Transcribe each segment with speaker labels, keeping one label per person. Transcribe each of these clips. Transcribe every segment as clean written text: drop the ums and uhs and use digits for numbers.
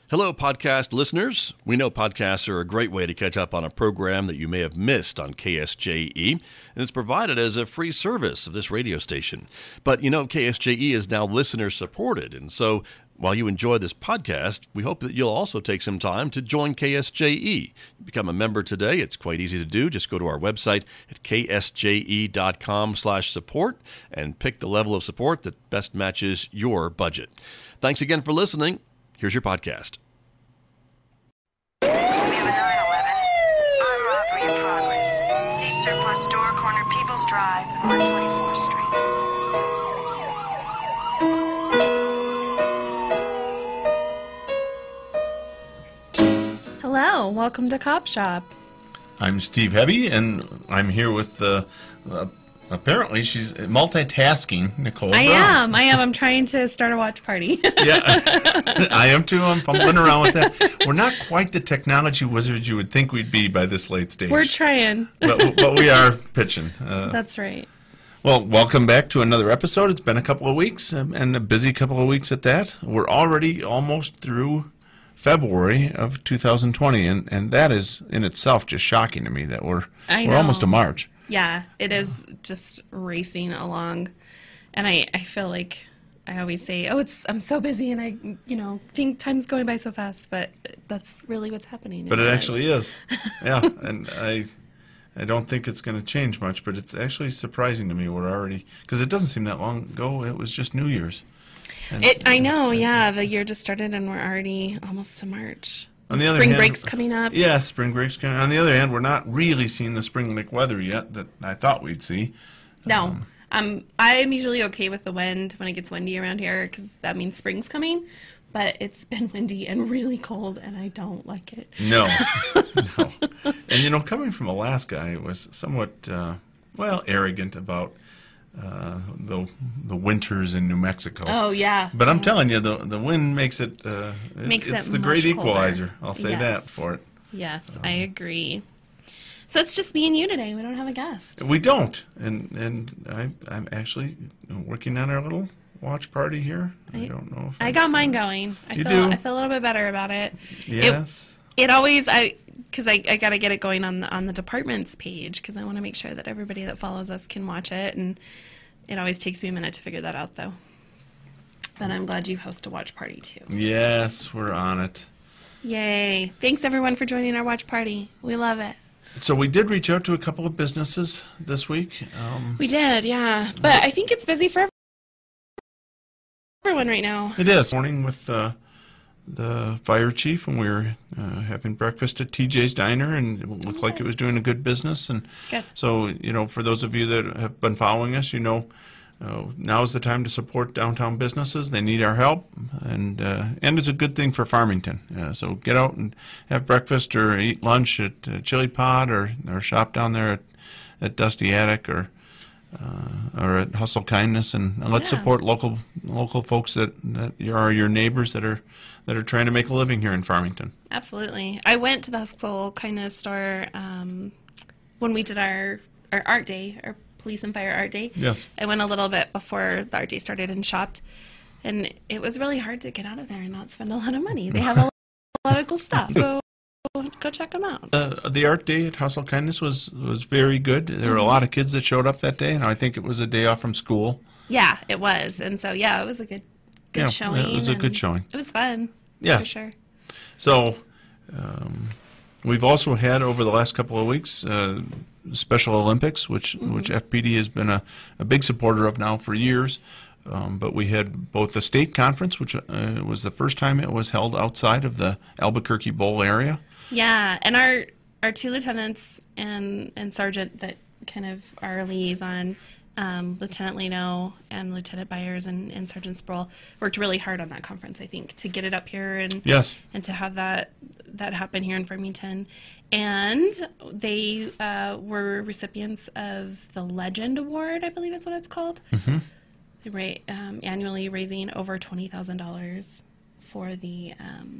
Speaker 1: Hello, podcast listeners. We know podcasts are a great way to catch up on a program that you may have missed on KSJE, and it's provided as a free service of this radio station. But you know, KSJE is now listener-supported, and so while you enjoy this podcast, we hope that you'll also take some time to join KSJE. Become a member today. It's quite easy to do. Just go to our website at ksje.com/support and pick the level of support that best matches your budget. Thanks again for listening. Here's your podcast.
Speaker 2: We have a 911. Armed robbery in progress. See surplus store, corner People's Drive, North 24th Street.
Speaker 3: Hello, welcome to Cop Shop.
Speaker 4: I'm Steve Hebby, and I'm here with apparently she's multitasking, Nicole Brown.
Speaker 3: I am. I'm trying to start a watch party.
Speaker 4: Yeah, I am too. I'm fumbling around with that. We're not quite the technology wizards you would think we'd be by this late stage.
Speaker 3: We're trying.
Speaker 4: But we are pitching.
Speaker 3: That's right.
Speaker 4: Well, welcome back to another episode. It's been a couple of weeks, and a busy couple of weeks at that. We're already almost through February of 2020, and that is in itself just shocking to me that we're almost to March.
Speaker 3: Yeah, it is just racing along, and I feel like I always say, I'm so busy, and I think time's going by so fast, but that's really what's happening.
Speaker 4: But it actually is, yeah, and I don't think it's going to change much, but it's actually surprising to me we're already, because it doesn't seem that long ago, it was just New Year's.
Speaker 3: I know, yeah, the year just started, and we're already almost to March.
Speaker 4: On the other
Speaker 3: spring
Speaker 4: hand,
Speaker 3: break's coming up.
Speaker 4: Yeah, spring break's coming. On the other hand, we're not really seeing the spring-like weather yet that I thought we'd see.
Speaker 3: No. I'm usually okay with the wind when it gets windy around here because that means spring's coming. But it's been windy and really cold, and I don't like it.
Speaker 4: No. No. And, coming from Alaska, I was somewhat, arrogant about the winters in New Mexico.
Speaker 3: Oh, yeah.
Speaker 4: But I'm telling you, the wind makes it, it's the great equalizer. I'll say that for it.
Speaker 3: Yes, I agree. So it's just me and you today. We don't have a guest.
Speaker 4: We don't. And I'm actually working on our little watch party here. I don't know if
Speaker 3: I got mine going. I feel a little bit better about it.
Speaker 4: Yes.
Speaker 3: It always, because I got to get it going on the departments page because I want to make sure that everybody that follows us can watch it, and it always takes me a minute to figure that out, though. But I'm glad you host a watch party, too.
Speaker 4: Yes, we're on it.
Speaker 3: Yay. Thanks, everyone, for joining our watch party. We love it.
Speaker 4: So we did reach out to a couple of businesses this week.
Speaker 3: We did, yeah. But I think it's busy for everyone right now.
Speaker 4: It is. Morning with the fire chief, and we were having breakfast at TJ's Diner, and it looked like it was doing a good business. And
Speaker 3: good.
Speaker 4: So, for those of you that have been following us, now is the time to support downtown businesses. They need our help, and it's a good thing for Farmington. So get out and have breakfast or eat lunch at Chili Pod or shop down there at Dusty Attic or at Hustle Kindness, and let's support local folks that are your neighbors that are trying to make a living here in Farmington.
Speaker 3: Absolutely. I went to the Hustle Kindness store when we did our art day, our police and fire art day.
Speaker 4: Yes. I
Speaker 3: went a little bit before the art day started and shopped, and it was really hard to get out of there and not spend a lot of money. They have a lot of cool stuff, so go check them out.
Speaker 4: The art day at Hustle Kindness was very good. There were a lot of kids that showed up that day, and I think it was a day off from school.
Speaker 3: Yeah, it was, and so it was a good showing.
Speaker 4: It was a good showing.
Speaker 3: It was fun.
Speaker 4: Yes.
Speaker 3: For sure.
Speaker 4: So, we've also had over the last couple of weeks Special Olympics, which FPD has been a big supporter of now for years. But we had both the state conference, which was the first time it was held outside of the Albuquerque Bowl area.
Speaker 3: Yeah, and our two lieutenants and sergeant that kind of are liaison, Lieutenant Leno and Lieutenant Byers and Sergeant Sproul worked really hard on that conference, I think, to get it up here and to have that happen here in Farmington. And they were recipients of the Legend Award, I believe is what it's called.
Speaker 4: Mm-hmm.
Speaker 3: Annually raising over $20,000 for the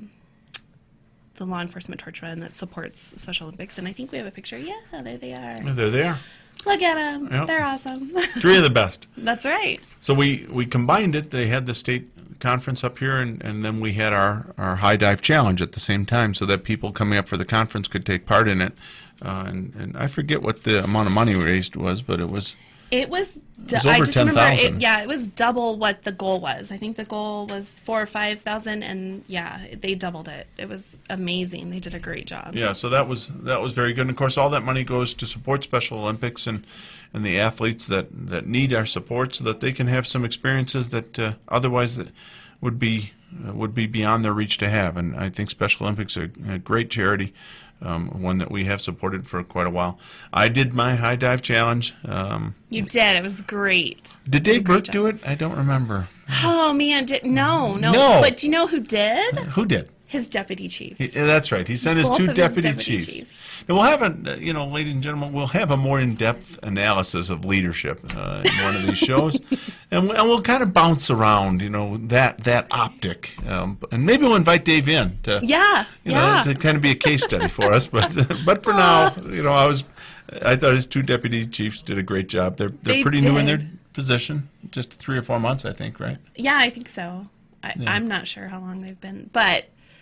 Speaker 3: law enforcement torch run that supports Special Olympics. And I think we have a picture. Yeah, there they are.
Speaker 4: Oh, there they are.
Speaker 3: Look at them.
Speaker 4: Yep.
Speaker 3: They're awesome.
Speaker 4: 3 of the best.
Speaker 3: That's right.
Speaker 4: So we combined it. They had the state conference up here, and then we had our high dive challenge at the same time, so that people coming up for the conference could take part in it. And I forget what the amount of money raised was, but it was.
Speaker 3: It was.
Speaker 4: over
Speaker 3: I just remember
Speaker 4: 10,000.
Speaker 3: it was double what the goal was. I think the goal was 4,000 or 5,000, and they doubled it. It was amazing. They did a great job.
Speaker 4: Yeah, so that was very good. And of course, all that money goes to support Special Olympics and the athletes that need our support, so that they can have some experiences that otherwise that would be beyond their reach to have. And I think Special Olympics are a great charity. One that we have supported for quite a while. I did my high dive challenge.
Speaker 3: You did. It was great.
Speaker 4: Did Dave
Speaker 3: great
Speaker 4: Burke
Speaker 3: job.
Speaker 4: do it? I don't remember.
Speaker 3: Oh man, no.
Speaker 4: No.
Speaker 3: But do you know who did?
Speaker 4: Who did?
Speaker 3: His deputy chiefs.
Speaker 4: That's right. He sent his
Speaker 3: Both
Speaker 4: two
Speaker 3: of his
Speaker 4: deputy
Speaker 3: deputy
Speaker 4: chiefs.
Speaker 3: chiefs.
Speaker 4: And we'll have ladies and gentlemen, we'll have a more in-depth analysis of leadership in one of these shows, and we'll kind of bounce around, that optic, and maybe we'll invite Dave in to, to kind of be a case study for us. But for now, I thought his two deputy chiefs did a great job. They're
Speaker 3: They
Speaker 4: pretty new in
Speaker 3: did.
Speaker 4: their position, just 3 or 4 months, I think, right?
Speaker 3: Yeah, I think so. I'm not sure how long they've been, but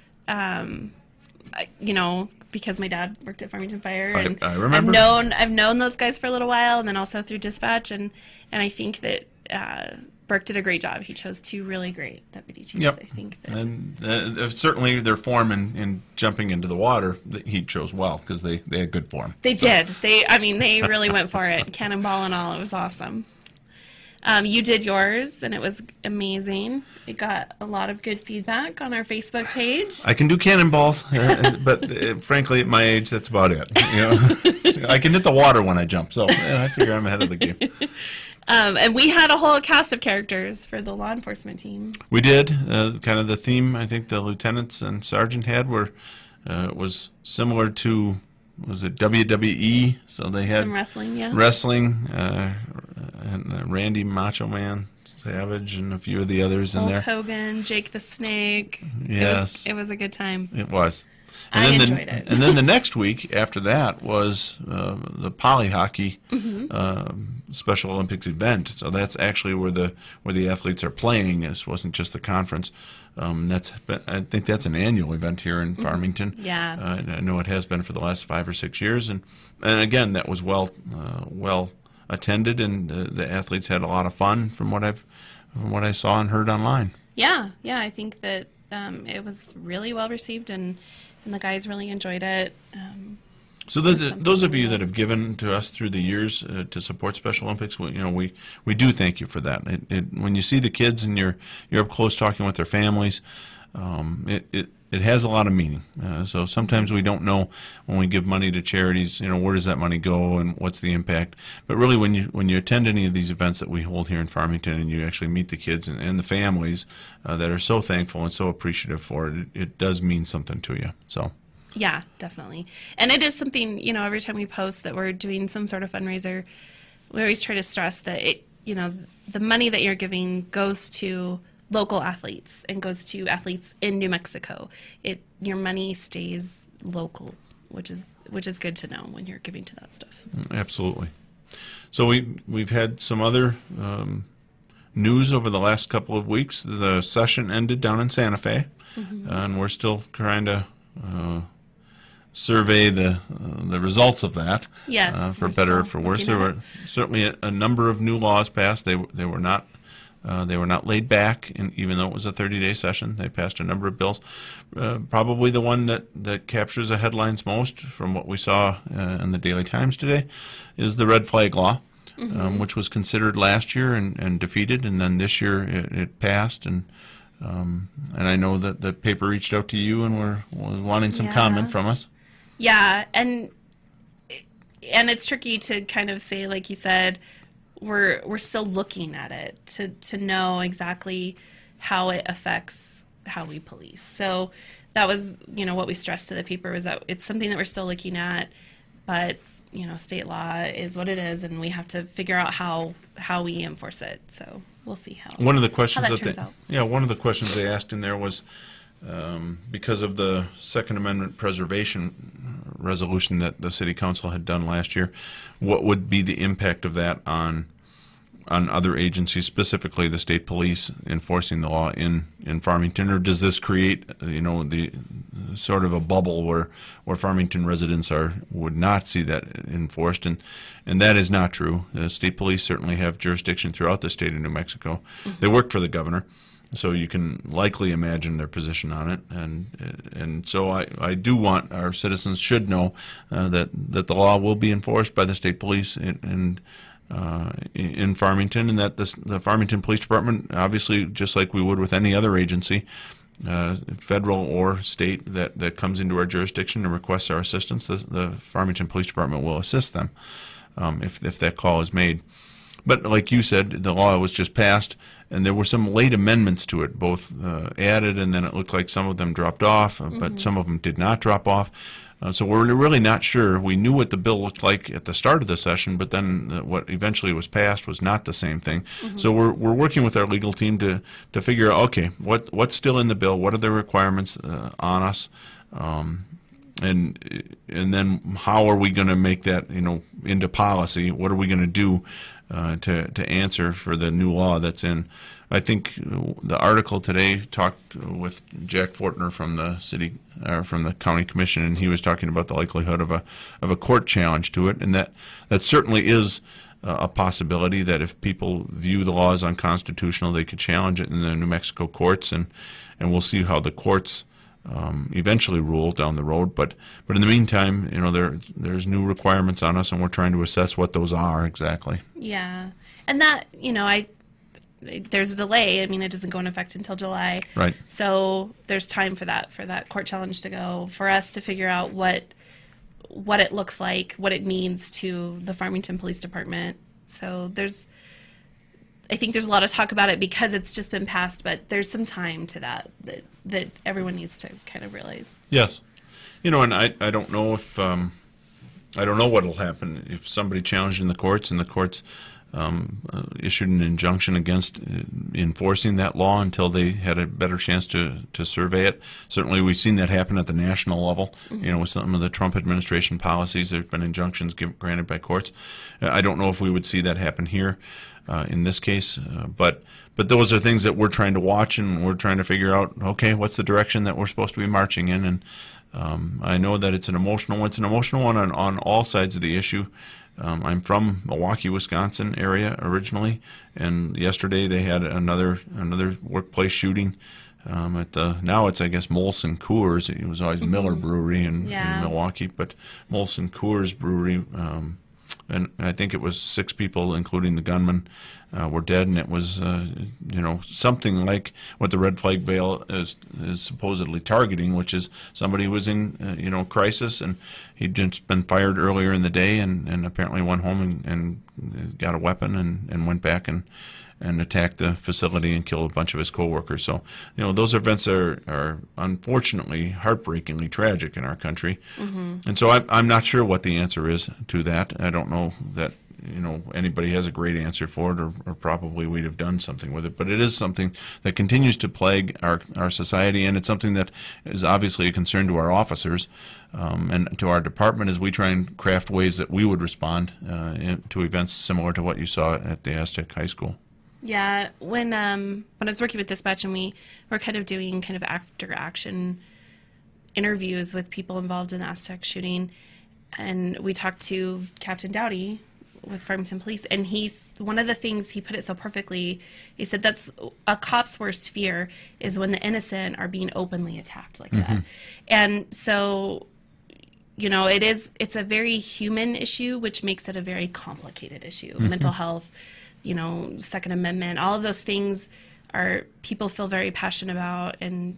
Speaker 3: because my dad worked at Farmington Fire, and
Speaker 4: I remember.
Speaker 3: I've known those guys for a little while, and then also through dispatch, and I think that Burke did a great job. He chose 2 really great deputy chiefs.
Speaker 4: Yep.
Speaker 3: I think that,
Speaker 4: And certainly their form in jumping into the water, he chose well, because they had good form.
Speaker 3: they did. They really went for it, cannonball and all. It was awesome. You did yours, and it was amazing. It got a lot of good feedback on our Facebook page.
Speaker 4: I can do cannonballs, but frankly, at my age, that's about it. I can hit the water when I jump, so I figure I'm ahead of the game.
Speaker 3: And we had a whole cast of characters for the law enforcement team.
Speaker 4: We did. Kind of the theme I think the lieutenants and sergeant had was similar to, was it WWE? So they had
Speaker 3: Some wrestling, yeah.
Speaker 4: wrestling, and Randy Macho Man Savage and a few of the others in
Speaker 3: Hulk
Speaker 4: there.
Speaker 3: Hogan, Jake the Snake.
Speaker 4: Yes.
Speaker 3: It was a good time.
Speaker 4: It was.
Speaker 3: I enjoyed it.
Speaker 4: And then the next week after that was the poly hockey Special Olympics event. So that's actually where the athletes are playing. This wasn't just the conference. I think that's an annual event here in Farmington.
Speaker 3: Yeah.
Speaker 4: I know it has been for the last 5 or 6 years, and again that was well attended, and the athletes had a lot of fun from what I saw and heard online.
Speaker 3: Yeah. I think that it was really well received, and the guys really enjoyed it.
Speaker 4: So those of you that have given to us through the years to support Special Olympics, we do thank you for that. When you see the kids and you're up close talking with their families, it has a lot of meaning. So sometimes we don't know when we give money to charities, where does that money go and what's the impact. But really, when you attend any of these events that we hold here in Farmington and you actually meet the kids and the families that are so thankful and so appreciative for it, it does mean something to you. So.
Speaker 3: Yeah, definitely. And it is something, every time we post that we're doing some sort of fundraiser, we always try to stress that the money that you're giving goes to local athletes and goes to athletes in New Mexico. Your money stays local, which is good to know when you're giving to that stuff.
Speaker 4: Absolutely. So we've had some other news over the last couple of weeks. The session ended down in Santa Fe, and we're still trying to survey the results of that.
Speaker 3: Yes,
Speaker 4: for
Speaker 3: we're
Speaker 4: better or
Speaker 3: still
Speaker 4: for worse.
Speaker 3: looking
Speaker 4: There
Speaker 3: at
Speaker 4: were certainly a number of new laws passed. They were not laid back, and even though it was a 30-day session, they passed a number of bills. Probably the one that captures the headlines most from what we saw in the Daily Times today is the red flag law, which was considered last year and defeated, and then this year it passed. And I know that the paper reached out to you and was wanting some comment from us.
Speaker 3: Yeah, and it's tricky to kind of say, like you said, we're still looking at it to know exactly how it affects how we police. So that was, what we stressed to the paper was that it's something that we're still looking at, but state law is what it is, and we have to figure out how we enforce it. So we'll see how.
Speaker 4: One of the questions
Speaker 3: that turns out.
Speaker 4: one of the questions they asked in there was, because of the Second Amendment preservation resolution that the City Council had done last year, what would be the impact of that on on other agencies, specifically the state police, enforcing the law in Farmington, or does this create, the sort of a bubble where Farmington residents would not see that enforced, and that is not true. The state police certainly have jurisdiction throughout the state of New Mexico. They work for the governor, so you can likely imagine their position on it, and so I do want our citizens should know that the law will be enforced by the state police in Farmington, and that the Farmington Police Department, obviously, just like we would with any other agency, federal or state that comes into our jurisdiction and requests our assistance, the Farmington Police Department will assist them if that call is made. But like you said, the law was just passed, and there were some late amendments to it, both added, and then it looked like some of them dropped off, but some of them did not drop off. So we're really not sure. We knew what the bill looked like at the start of the session, but then what eventually was passed was not the same thing. So we're working with our legal team to figure out, okay, what's still in the bill, what are the requirements on us, and then how are we going to make that into policy? What are we going to do to answer for the new law that's in? I think the article today talked with Jack Fortner from the from the county commission, and he was talking about the likelihood of a court challenge to it, and that certainly is a possibility, that if people view the law as unconstitutional, they could challenge it in the New Mexico courts, and we'll see how the courts eventually rule down the road. But in the meantime, there's new requirements on us, and we're trying to assess what those are exactly.
Speaker 3: Yeah, and that there's a delay. I mean, it doesn't go into effect until July.
Speaker 4: Right.
Speaker 3: So there's time for that court challenge to go, for us to figure out what it looks like, what it means to the Farmington Police Department. So I think there's a lot of talk about it because it's just been passed, but there's some time to that everyone needs to kind of realize.
Speaker 4: Yes. And I don't know if I don't know what will happen if somebody challenged in the courts and the courts issued an injunction against enforcing that law until they had a better chance to survey it. Certainly we've seen that happen at the national level. With some of the Trump administration policies, there have been injunctions granted by courts. I don't know if we would see that happen here in this case, but those are things that we're trying to watch, and we're trying to figure out, okay, what's the direction that we're supposed to be marching in. And I know that it's an emotional one on all sides of the issue. I'm from Milwaukee, Wisconsin area originally, and yesterday they had another workplace shooting now it's, I guess, Molson Coors. It was always Miller Brewery in Milwaukee, but Molson Coors Brewery, and I think it was 6 people, including the gunman, were dead, and it was something like what the red flag bill is supposedly targeting, which is somebody who was in crisis, and he'd just been fired earlier in the day, and apparently went home and got a weapon and went back and attacked the facility and killed a bunch of his coworkers. So, those events are unfortunately heartbreakingly tragic in our country. And so I'm not sure what the answer is to that. I don't know that anybody has a great answer for it, or probably we'd have done something with it. But it is something that continues to plague our society, and it's something that is obviously a concern to our officers and to our department as we try and craft ways that we would respond to events similar to what you saw at the Aztec High School.
Speaker 3: Yeah, when I was working with dispatch, and we were kind of doing kind of after action interviews with people involved in the Aztec shooting, and we talked to Captain Dowdy with Farmington Police, and one of the things he put it so perfectly, he said that's a cop's worst fear is when the innocent are being openly attacked like that. And so it's a very human issue, which makes it a very complicated issue. Mental health, Second Amendment, all of those things people feel very passionate about, and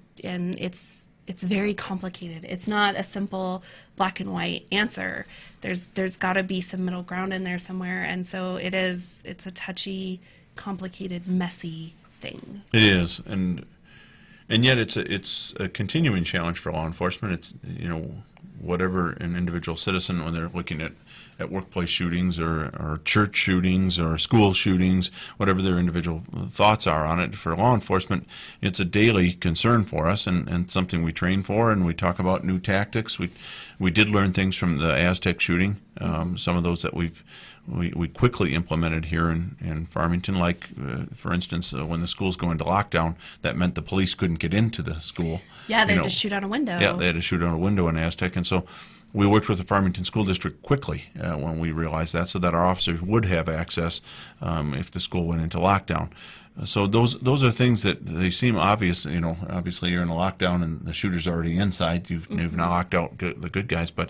Speaker 3: it's very complicated. It's not a simple black and white answer. There's got to be some middle ground in there somewhere, and so it's a touchy, complicated, messy thing.
Speaker 4: It is, and yet it's a continuing challenge for law enforcement. It's whatever an individual citizen, when they're looking at at workplace shootings or church shootings or school shootings, whatever their individual thoughts are on it. For law enforcement, it's a daily concern for us and something we train for, and we talk about new tactics. We did learn things from the Aztec shooting, some of those that we quickly implemented here in Farmington, like, for instance, when the schools go into lockdown, that meant the police couldn't get into the school.
Speaker 3: Yeah, they had to shoot out a window.
Speaker 4: Yeah, they had to shoot out a window in Aztec, and so we worked with the Farmington School District quickly when we realized that, so that our officers would have access if the school went into lockdown. So those are things that they seem obvious. Obviously you're in a lockdown and the shooter's already inside. You've not locked out the good guys, but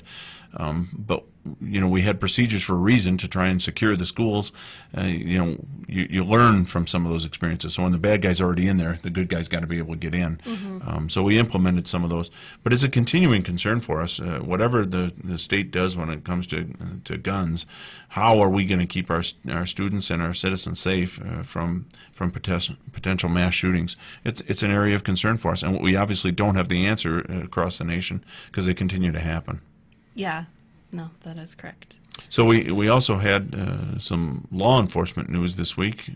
Speaker 4: we had procedures for a reason to try and secure the schools. You learn from some of those experiences. So when the bad guy's already in there, the good guy's got to be able to get in. So we implemented some of those. But it's a continuing concern for us. Whatever the state does when it comes to guns, how are we going to keep our students and our citizens safe from potential mass shootings? It's an area of concern for us, and we obviously don't have the answer across the nation because they continue to happen.
Speaker 3: Yeah, no, that is correct.
Speaker 4: So we also had some law enforcement news this week.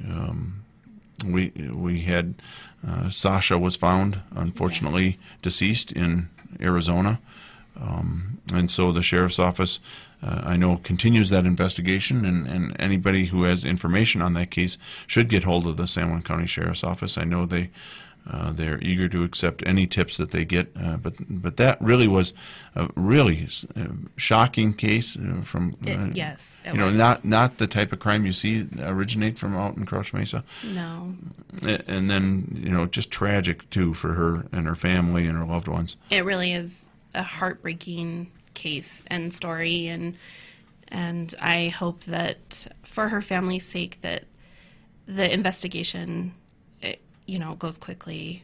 Speaker 4: We had Sasha was found, unfortunately, deceased in Arizona. And so the sheriff's office, I know, continues that investigation, and anybody who has information on that case should get hold of the San Juan County Sheriff's Office. I know they're eager to accept any tips that they get, but that really was a really shocking case from
Speaker 3: yes,
Speaker 4: not the type of crime you see originate from out in Crouch Mesa.
Speaker 3: No.
Speaker 4: And then just tragic too for her and her family and her loved ones.
Speaker 3: It really is a heartbreaking case and story, and I hope that for her family's sake that the investigation goes quickly.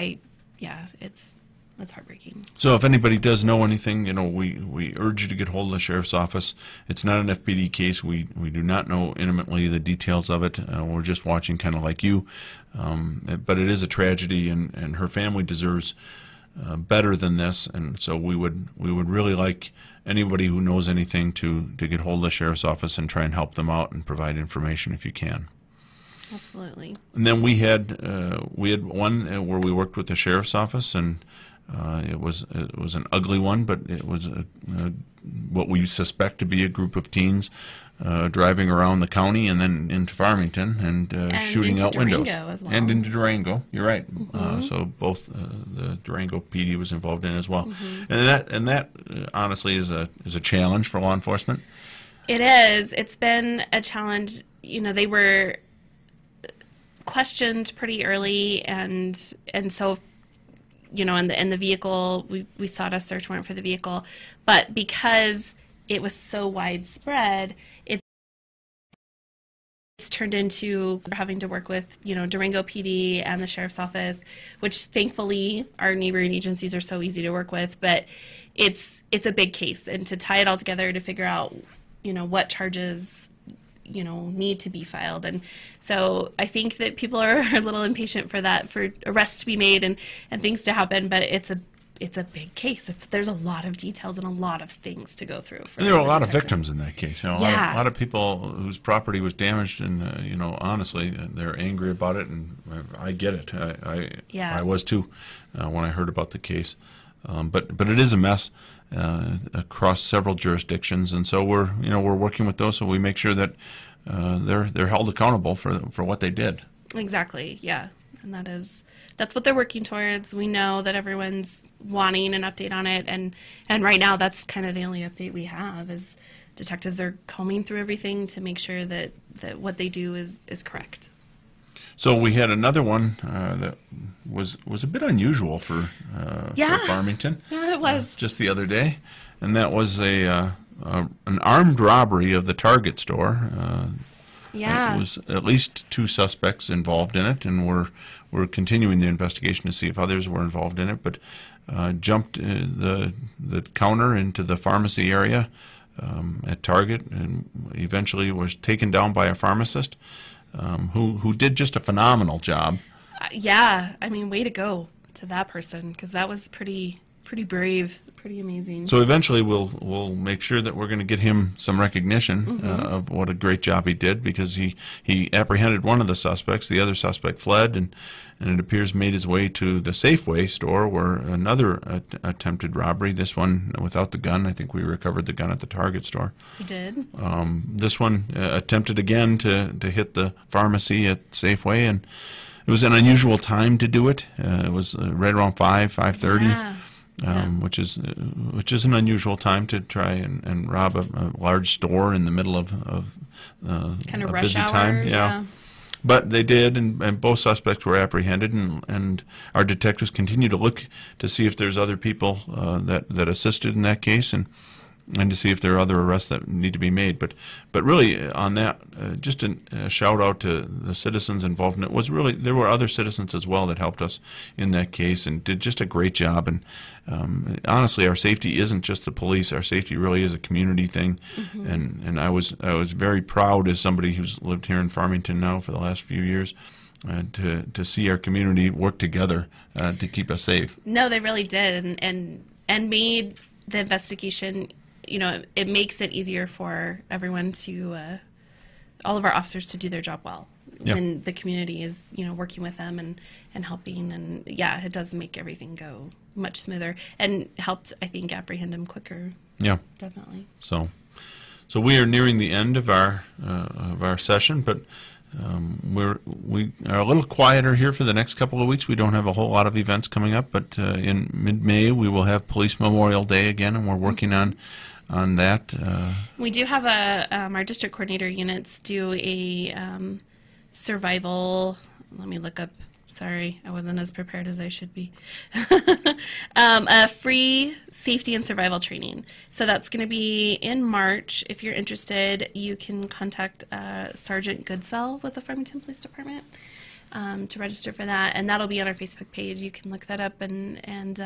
Speaker 3: It's heartbreaking.
Speaker 4: So if anybody does know anything, we urge you to get hold of the sheriff's office. It's not an FPD case. We do not know intimately the details of it. We're just watching kind of like you. But it is a tragedy, and her family deserves better than this. And so we would really like anybody who knows anything to get hold of the sheriff's office and try and help them out and provide information if you can.
Speaker 3: Absolutely.
Speaker 4: And then we had one where we worked with the sheriff's office, and it was an ugly one, but it was what we suspect to be a group of teens driving around the county and then into Farmington and shooting out
Speaker 3: Durango
Speaker 4: windows.
Speaker 3: as well.
Speaker 4: And into Durango. You're right. So both the Durango PD was involved in as well. And that honestly is a challenge for law enforcement.
Speaker 3: It is. It's been a challenge. They were questioned pretty early, and so in the vehicle we sought a search warrant for the vehicle, but because it was so widespread, it's turned into having to work with Durango PD and the sheriff's office, which thankfully our neighboring agencies are so easy to work with, but it's a big case, and to tie it all together to figure out what charges need to be filed. And so I think that people are a little impatient for arrests to be made and things to happen, but it's a big case. There's a lot of details and a lot of things to go through.
Speaker 4: There are a lot of victims in that case. A
Speaker 3: Yeah.
Speaker 4: lot of people whose property was damaged, and honestly, they're angry about it, and I get it. I was too when I heard about the case. But it is a mess across several jurisdictions, and so we're working with those, so we make sure that they're held accountable for what they did.
Speaker 3: Exactly. Yeah, and that's what they're working towards. We know that everyone's wanting an update on it, and right now that's kind of the only update we have is detectives are combing through everything to make sure that what they do is correct.
Speaker 4: So we had another one that was a bit unusual for Farmington.
Speaker 3: Yeah, it was.
Speaker 4: Just the other day, and that was an armed robbery of the Target store.
Speaker 3: Yeah.
Speaker 4: It was at least 2 suspects involved in it, and we're continuing the investigation to see if others were involved in it. But jumped the counter into the pharmacy area at Target, and eventually was taken down by a pharmacist. Who did just a phenomenal job.
Speaker 3: Yeah, I mean, way to go to that person, because that was pretty pretty brave, pretty amazing.
Speaker 4: So eventually we'll make sure that we're going to get him some recognition of what a great job he did, because he apprehended one of the suspects. The other suspect fled, and it appears made his way to the Safeway store where another attempted robbery, this one without the gun. I think we recovered the gun at the Target store.
Speaker 3: We did.
Speaker 4: This one attempted again to hit the pharmacy at Safeway, and it was an unusual time to do it. It was right around 5:30.
Speaker 3: Yeah.
Speaker 4: Which is an unusual time to try and rob a large store in the middle of
Speaker 3: Kind of
Speaker 4: a
Speaker 3: rush
Speaker 4: busy
Speaker 3: hour.
Speaker 4: time. Yeah. But they did, and both suspects were apprehended, and our detectives continue to look to see if there's other people that assisted in that case, and to see if there are other arrests that need to be made. But really, on that, just a shout out to the citizens involved. And it was really, there were other citizens as well that helped us in that case and did just a great job. And honestly, our safety isn't just the police. Our safety really is a community thing. And I was very proud, as somebody who's lived here in Farmington now for the last few years, to see our community work together to keep us safe.
Speaker 3: No, they really did, and made the investigation. It makes it easier for everyone to, all of our officers, to do their job well.
Speaker 4: Yeah.
Speaker 3: When the community is, working with them and helping, and yeah, it does make everything go much smoother, and helped, I think, apprehend him quicker.
Speaker 4: Yeah.
Speaker 3: Definitely.
Speaker 4: So we are nearing the end of our session, but we are a little quieter here for the next couple of weeks. We don't have a whole lot of events coming up, but in mid-May we will have Police Memorial Day again, and we're working on that.
Speaker 3: We do have our district coordinator units do a survival. Let me look up. Sorry, I wasn't as prepared as I should be. A free safety and survival training. So that's going to be in March. If you're interested, you can contact Sergeant Goodsell with the Farmington Police Department to register for that, and that'll be on our Facebook page. You can look that up and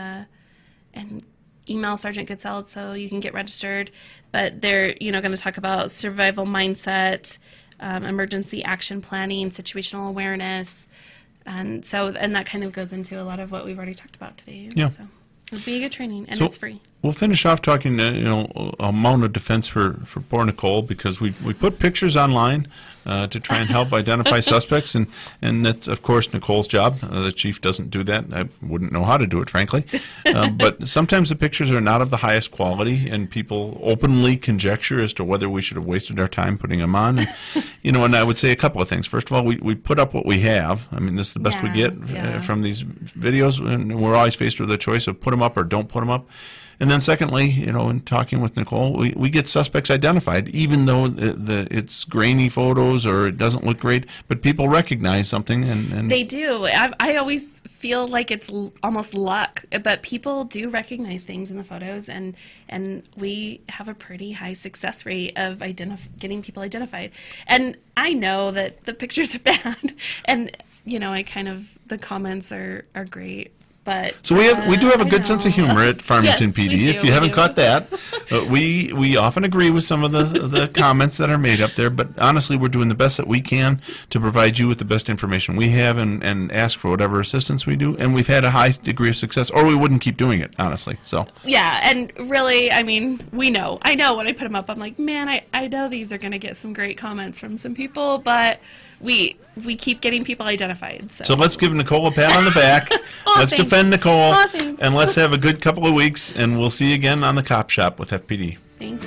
Speaker 3: email Sergeant Goodsell so you can get registered. But they're going to talk about survival mindset, emergency action planning, situational awareness. And that kind of goes into a lot of what we've already talked about today.
Speaker 4: Yeah.
Speaker 3: So it would be a good training, and
Speaker 4: So
Speaker 3: it's free.
Speaker 4: We'll finish off talking, amount of defense for poor Nicole, because we put pictures online to try and help identify suspects, and that's, of course, Nicole's job. The chief doesn't do that. I wouldn't know how to do it, frankly. But sometimes the pictures are not of the highest quality, and people openly conjecture as to whether we should have wasted our time putting them on. And, and I would say a couple of things. First of all, we put up what we have. I mean, this is the best we get from these videos, and we're always faced with the choice of put them up or don't put them up. And then secondly, in talking with Nicole, we get suspects identified, even though it's grainy photos or it doesn't look great, but people recognize something. And
Speaker 3: They do. I always feel like it's almost luck, but people do recognize things in the photos, and we have a pretty high success rate of getting people identified. And I know that the pictures are bad, and the comments are great. But
Speaker 4: so we do have a good sense of humor at Farmington
Speaker 3: Yes,
Speaker 4: PD.
Speaker 3: we do,
Speaker 4: If you
Speaker 3: we
Speaker 4: haven't
Speaker 3: do.
Speaker 4: caught that, we often agree with some of the comments that are made up there. But honestly, we're doing the best that we can to provide you with the best information we have, and ask for whatever assistance we do. And we've had a high degree of success, or we wouldn't keep doing it, honestly. So
Speaker 3: yeah, and really, I mean, I know when I put them up, I'm like, man, I know these are going to get some great comments from some people, but we keep getting people identified.
Speaker 4: So let's give Nicole a pat on the back. Let's
Speaker 3: thanks.
Speaker 4: defend Nicole,
Speaker 3: Thanks.
Speaker 4: and let's have a good couple of weeks, and we'll see you again on the Cop Shop with FPD.
Speaker 3: Thank you.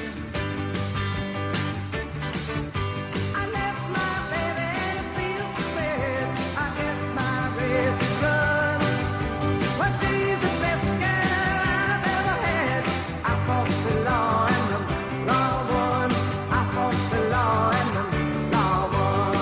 Speaker 5: I left my baby and it feels so bad. I guess my race is run. Well, she's the best girl I've ever had. I fought the law and the law won. I fought the law and the law won.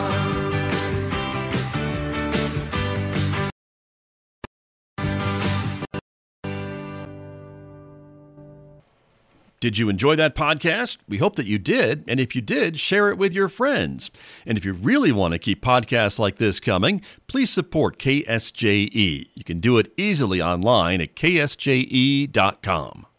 Speaker 1: Did you enjoy that podcast? We hope that you did. And if you did, share it with your friends. And if you really want to keep podcasts like this coming, please support KSJE. You can do it easily online at ksje.com.